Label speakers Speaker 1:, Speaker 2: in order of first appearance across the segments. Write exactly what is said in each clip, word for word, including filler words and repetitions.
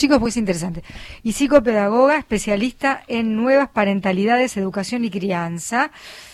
Speaker 1: chicos porque es interesante. Y psicopedagoga, especialista en nuevas parentalidades, educación y crianza.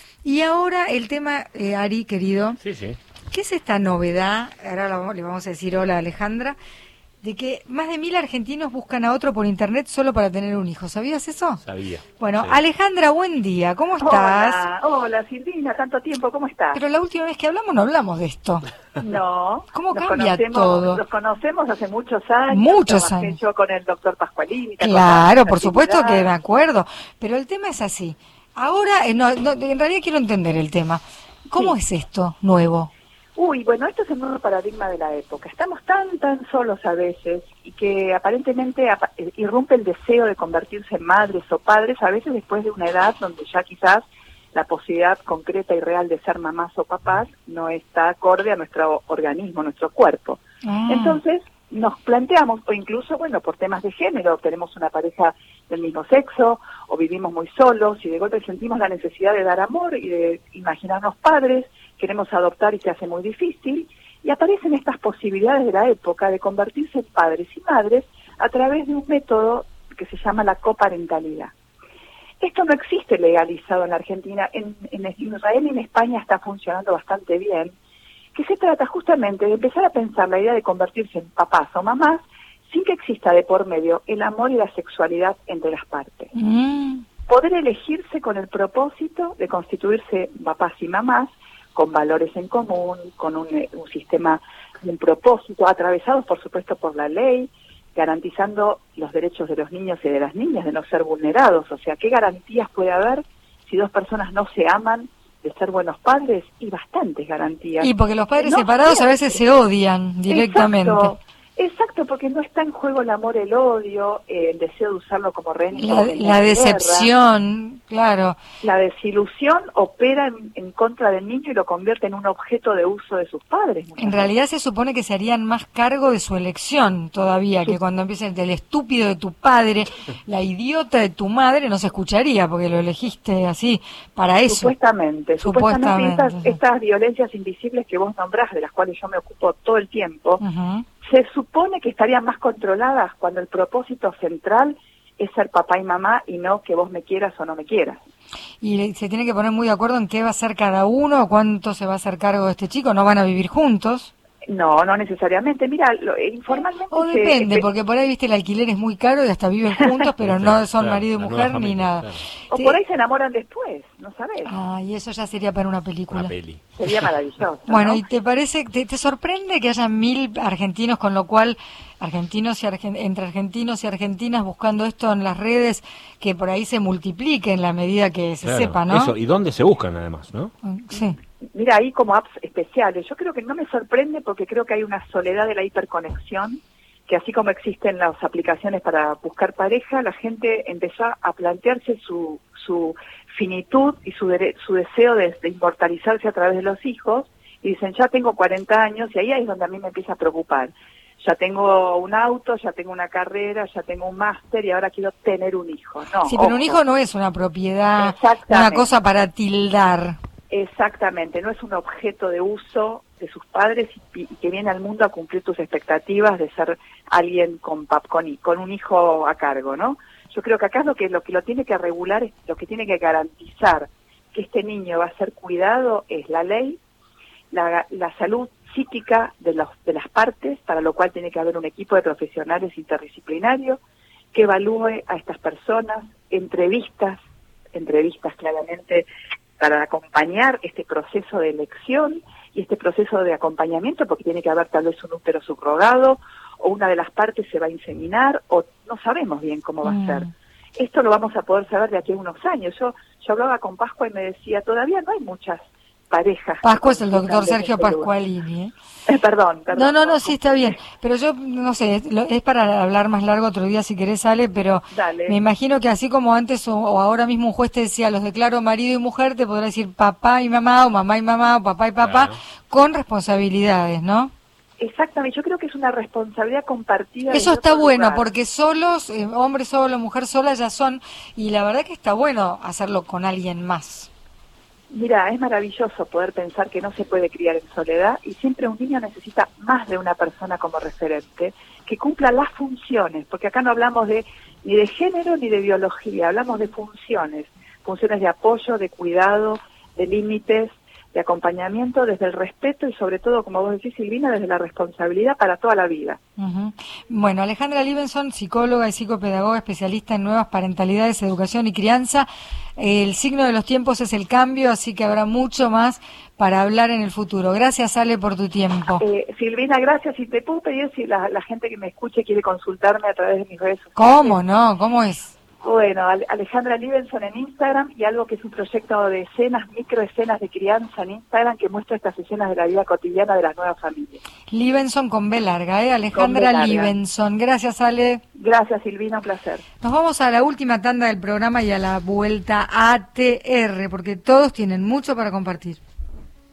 Speaker 1: Y ahora el tema, eh, Ari, querido,
Speaker 2: sí, sí.
Speaker 1: ¿qué es esta novedad? Ahora la- le vamos a decir hola a Alejandra, de que más de mil argentinos buscan a otro por internet solo para tener un hijo. ¿Sabías eso?
Speaker 2: Sabía.
Speaker 1: Bueno,
Speaker 2: Sí.
Speaker 1: Alejandra, buen día, ¿cómo estás?
Speaker 3: Hola, hola Silvina, tanto tiempo, ¿cómo estás?
Speaker 1: Pero la última vez que hablamos no hablamos de esto.
Speaker 3: No.
Speaker 1: ¿Cómo
Speaker 3: nos
Speaker 1: cambia
Speaker 3: conocemos,
Speaker 1: todo?
Speaker 3: Los conocemos hace muchos años.
Speaker 1: Muchos
Speaker 3: trabajé
Speaker 1: años.
Speaker 3: Yo con el doctor Pascualini. ¿te
Speaker 1: Claro,
Speaker 3: acordás?
Speaker 1: por supuesto que
Speaker 3: Actividad.
Speaker 1: me acuerdo. Pero el tema es así. Ahora, eh, no, no, en realidad quiero entender el tema. ¿Cómo
Speaker 3: Sí.
Speaker 1: es esto nuevo?
Speaker 3: Uy, bueno, esto es el nuevo paradigma de la época. Estamos tan, tan solos a veces y que aparentemente apa- irrumpe el deseo de convertirse en madres o padres, a veces después de una edad donde ya quizás la posibilidad concreta y real de ser mamás o papás no está acorde a nuestro organismo, nuestro cuerpo.
Speaker 1: Ah.
Speaker 3: Entonces nos planteamos, o incluso, bueno, por temas de género, tenemos una pareja del mismo sexo, o vivimos muy solos, y de golpe sentimos la necesidad de dar amor y de imaginarnos padres, queremos adoptar y se hace muy difícil, y aparecen estas posibilidades de la época de convertirse en padres y madres a través de un método que se llama la coparentalidad. Esto no existe legalizado en la Argentina, en, en Israel y en España está funcionando bastante bien, que se trata justamente de empezar a pensar la idea de convertirse en papás o mamás sin que exista de por medio el amor y la sexualidad entre las partes.
Speaker 1: Mm.
Speaker 3: Poder elegirse con el propósito de constituirse papás y mamás con valores en común, con un, un sistema, un propósito, atravesados por supuesto por la ley, garantizando los derechos de los niños y de las niñas de no ser vulnerados. O sea, ¿qué garantías puede haber si dos personas no se aman de ser buenos padres? Y bastantes garantías.
Speaker 1: Y porque los padres
Speaker 3: No
Speaker 1: separados a
Speaker 3: siempre.
Speaker 1: veces se odian directamente.
Speaker 3: Exacto, exacto, porque no está en juego el amor, el odio, eh, el deseo de usarlo como rehén. y
Speaker 1: La,
Speaker 3: como en
Speaker 1: la
Speaker 3: guerra.
Speaker 1: decepción, claro.
Speaker 3: La desilusión opera en, en contra del niño y lo convierte en un objeto de uso de sus padres. muchas
Speaker 1: En
Speaker 3: veces.
Speaker 1: realidad se supone que se harían más cargo de su elección todavía,
Speaker 3: Sí.
Speaker 1: que cuando empiecen el estúpido de tu padre, la idiota de tu madre, no se escucharía porque lo elegiste así para eso.
Speaker 3: Supuestamente, supuestamente,
Speaker 1: Supuestamente,
Speaker 3: estas,
Speaker 1: sí.
Speaker 3: estas violencias invisibles que vos nombrás, de las cuales yo me ocupo todo el tiempo,
Speaker 1: Ujú.
Speaker 3: se supone que estarían más controladas cuando el propósito central es ser papá y mamá y no que vos me quieras o no me quieras.
Speaker 1: Y le- se tiene que poner muy de acuerdo en qué va a hacer cada uno, cuánto se va a hacer cargo de este chico, no van a vivir juntos.
Speaker 3: No, no necesariamente. Mira, lo, eh, informalmente...
Speaker 1: O
Speaker 3: se-
Speaker 1: depende,
Speaker 3: se-
Speaker 1: porque por ahí, viste, el alquiler es muy caro y hasta viven juntos, pero no son
Speaker 2: Claro,
Speaker 1: marido y
Speaker 2: las
Speaker 1: mujer
Speaker 2: nuevas
Speaker 1: ni
Speaker 2: familias,
Speaker 1: nada.
Speaker 2: claro.
Speaker 3: O
Speaker 1: Sí.
Speaker 3: por ahí se enamoran después, ¿no sabés?
Speaker 1: Ah, y eso ya sería para una película.
Speaker 2: Una peli.
Speaker 3: Sería maravilloso.
Speaker 1: Bueno,
Speaker 3: ¿no?
Speaker 1: ¿y te parece, te, te sorprende que haya mil argentinos, con lo cual argentinos y argen- entre argentinos y argentinas buscando esto en las redes, que por ahí se multiplique en la medida que se
Speaker 2: Claro,
Speaker 1: sepa, ¿no?
Speaker 2: Eso, y dónde se buscan además, ¿no?
Speaker 1: Sí.
Speaker 3: Mira, ahí como apps especiales. Yo creo que no me sorprende porque creo que hay una soledad de la hiperconexión, que así como existen las aplicaciones para buscar pareja, la gente empezó a plantearse su, su finitud y su, dere- su deseo de, de inmortalizarse a través de los hijos, y dicen, ya tengo cuarenta años, y ahí es donde a mí me empieza a preocupar. Ya tengo un auto, ya tengo una carrera, ya tengo un máster y ahora quiero tener un hijo. No,
Speaker 1: Sí, pero un
Speaker 3: ojo.
Speaker 1: hijo no es una propiedad,
Speaker 3: Exactamente.
Speaker 1: una cosa para tildar.
Speaker 3: Exactamente, no es un objeto de uso de sus padres y, y que viene al mundo a cumplir tus expectativas de ser alguien con, pap, con, hi- con un hijo a cargo, ¿no? Yo creo que acá lo que lo que lo tiene que regular, es lo que tiene que garantizar que este niño va a ser cuidado es la ley, la, la salud psíquica de, los, de las partes, para lo cual tiene que haber un equipo de profesionales interdisciplinarios que evalúe a estas personas, entrevistas, entrevistas claramente para acompañar este proceso de elección y este proceso de acompañamiento, porque tiene que haber tal vez un útero subrogado, o una de las partes se va a inseminar, o no sabemos bien cómo va
Speaker 1: Mm.
Speaker 3: a ser. Esto lo vamos a poder saber de aquí a unos años. Yo yo hablaba con Pascua y me decía, todavía no hay muchas parejas. que
Speaker 1: Pascua es el doctor
Speaker 3: consultan
Speaker 1: Sergio
Speaker 3: desde este lugar.
Speaker 1: Pascualini, ¿eh?
Speaker 3: Eh, perdón, perdón.
Speaker 1: No, no, no, sí está bien. Pero yo, no sé, lo- es para hablar más largo otro día si querés, Ale, pero
Speaker 3: Dale.
Speaker 1: me imagino que así como antes o, o ahora mismo un juez te decía, los declaro marido y mujer, te podrá decir papá y mamá, o mamá y mamá, o papá y papá,
Speaker 2: Claro.
Speaker 1: con responsabilidades, ¿no?
Speaker 3: Exactamente, yo creo que es una responsabilidad compartida.
Speaker 1: Eso
Speaker 3: desde
Speaker 1: está
Speaker 3: otro
Speaker 1: bueno,
Speaker 3: lugar.
Speaker 1: porque solos, eh, hombre solo, mujer sola ya son, y la verdad que está bueno hacerlo con alguien más.
Speaker 3: Mira, es maravilloso poder pensar que no se puede criar en soledad y siempre un niño necesita más de una persona como referente que cumpla las funciones, porque acá no hablamos de ni de género ni de biología, hablamos de funciones, funciones de apoyo, de cuidado, de límites, de acompañamiento desde el respeto y sobre todo, como vos decís, Silvina, desde la responsabilidad para toda la vida.
Speaker 1: Uh-huh. Bueno, Alejandra Libenson, psicóloga y psicopedagoga, especialista en nuevas parentalidades, educación y crianza. El signo de los tiempos es el cambio, así que habrá mucho más para hablar en el futuro. Gracias, Ale, por tu tiempo.
Speaker 3: Eh, Silvina, gracias. Y te puedo pedir si la, la gente que me escuche quiere consultarme a través de mis redes sociales.
Speaker 1: ¿Cómo no? ¿Cómo es?
Speaker 3: Bueno, Alejandra Libenson en Instagram y algo que es un proyecto de escenas, microescenas de crianza en Instagram que muestra estas escenas de la vida cotidiana de las nuevas familias.
Speaker 1: Libenson con B larga, ¿eh? Alejandra Libenson. Gracias, Ale.
Speaker 3: Gracias, Silvina, un placer.
Speaker 1: Nos vamos a la última tanda del programa y a la vuelta a T R, porque todos tienen mucho para compartir.